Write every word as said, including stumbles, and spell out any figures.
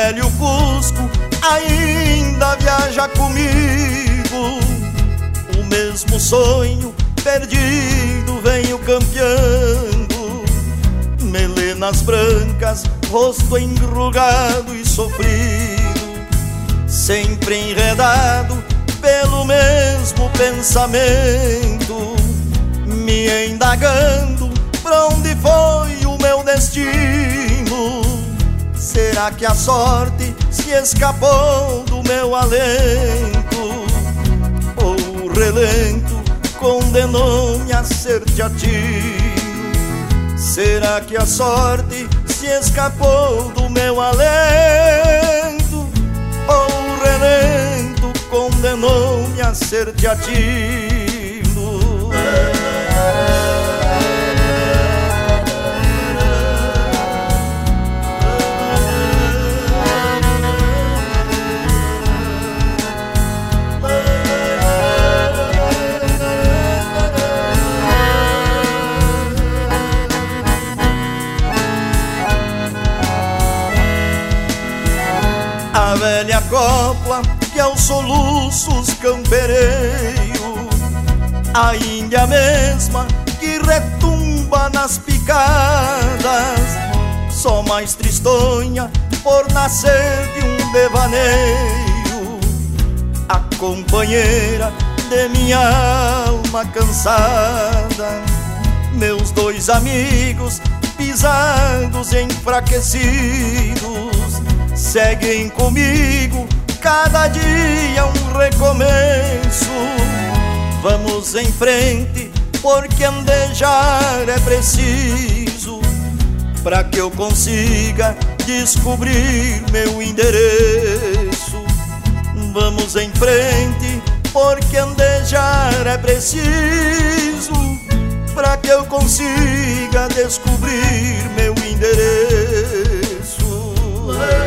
velho Cusco ainda viaja comigo. O mesmo sonho perdido venho campeando. Melenas brancas, rosto enrugado e sofrido, sempre enredado pelo mesmo pensamento, me indagando pra onde foi o meu destino. Será que a sorte se escapou do meu alento, ou o relento condenou-me a ser teatino? Será que a sorte se escapou do meu alento, ou o relento condenou-me a ser teatino? A velha copla que aos soluços campereio, a índia mesma que retumba nas picadas, só mais tristonha por nascer de um devaneio, a companheira de minha alma cansada. Meus dois amigos pisados e enfraquecidos seguem comigo cada dia um recomeço. Vamos em frente, porque andejar é preciso, pra que eu consiga descobrir meu endereço. Vamos em frente, porque andejar é preciso, pra que eu consiga descobrir meu endereço.